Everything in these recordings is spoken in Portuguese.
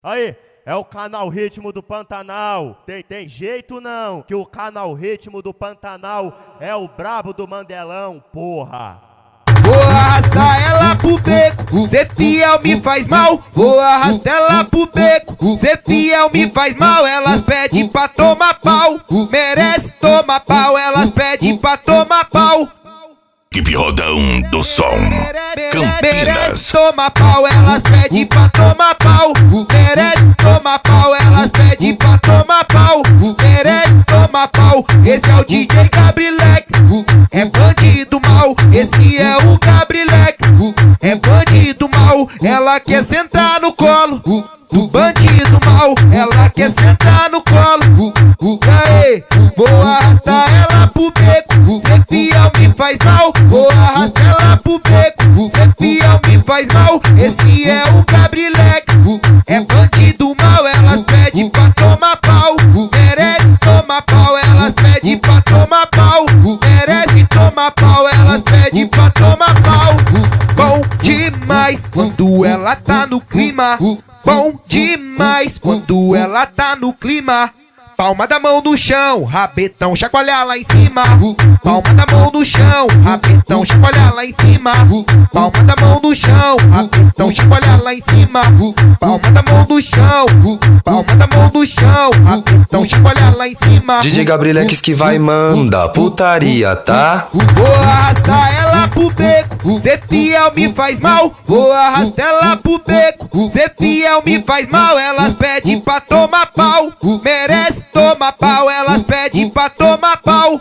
Aí, é o canal Ritmo do Pantanal. Tem jeito não, que o canal Ritmo do Pantanal é o brabo do Mandelão, porra. Vou arrastar ela pro beco, cê fiel me faz mal. Vou arrastar ela pro beco, cê fiel me faz mal. Elas pedem pra tomar pau, merece tomar pau. Elas pedem pra tomar pau. Equipe Rodão do Som, Campinas. Merece tomar pau, elas pedem pra tomar pau. Merece tomar pau, elas pedem pra tomar pau. Merece tomar pau, esse é o DJ Gabrilex. É bandido mal, esse é o Gabrilex. É bandido mal, ela quer sentar no colo do bandido mal, ela quer sentar no colo. Aê, vou arrastar ela pro beco, cê fiel me faz mal. Vou arrastar ela pro beco, cê fiel me faz mal. Esse é o Gabrilex, é bandido mal, elas pedem pra tomar pau. Merece tomar pau, elas pedem pra tomar pau. Merece tomar pau, elas pedem pra tomar pau. Bom demais quando ela tá no clima. Bom demais quando ela tá no clima. Palma da mão no chão, rabetão, chacoalhar lá em cima. Palma da mão no chão, rabetão, chacoalhar lá em cima. Palma da mão no chão, rabetão, chacoalhar lá em cima. Palma da mão no chão, palma da mão no chão, rabetão, chacoalhar lá em cima. DJ Gabrilex que vai manda putaria, tá? Vou arrastar ela pro beco, cê fiel me faz mal. Vou arrastar ela pro beco, cê fiel me faz mal. Elas pedem pra tomar pau, merece tomar pau, elas pedem pra tomar pau.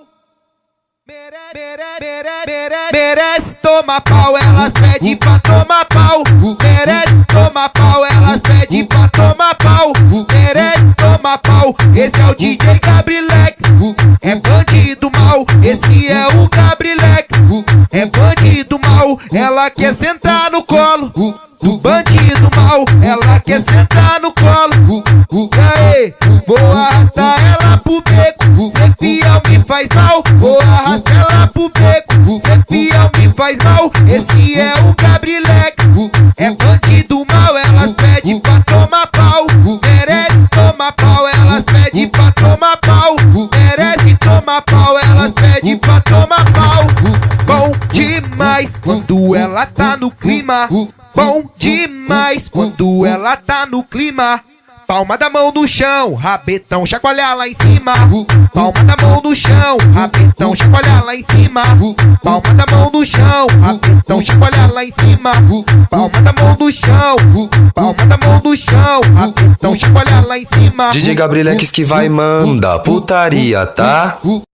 Merece tomar pau, elas pedem pra tomar pau. Merece tomar pau, elas pedem pra tomar pau. Merece tomar pau, esse é o DJ Gabrilex. É bandido mal, esse é o Gabrilex. É bandido mal, ela quer sentar no colo do bandido mal, ela quer sentar no colo. Aê, vou arrastar ela pro beco, cê fiel me faz mal. Vou arrastar ela pro beco, cê fiel me faz mal. Esse é o Gabrilex, é bandido mal, elas pedem pra tomar pau. Merece tomar pau, elas pedem pra tomar pau. Merece tomar pau, elas pedem pra tomar pau. Bom demais quando ela tá no clima. Bom demais quando ela tá no clima. Palma da mão no chão, rabetão, chacoalhar lá em cima. Palma da mão no chão, rabetão, chacoalhar lá em cima. Palma da mão no chão, rabetão, chacoalhar lá em cima. Palma da mão no chão, palma da mão no chão, rabetão, chacoalhar lá em cima. DJ Gabrilex que vai manda putaria, tá?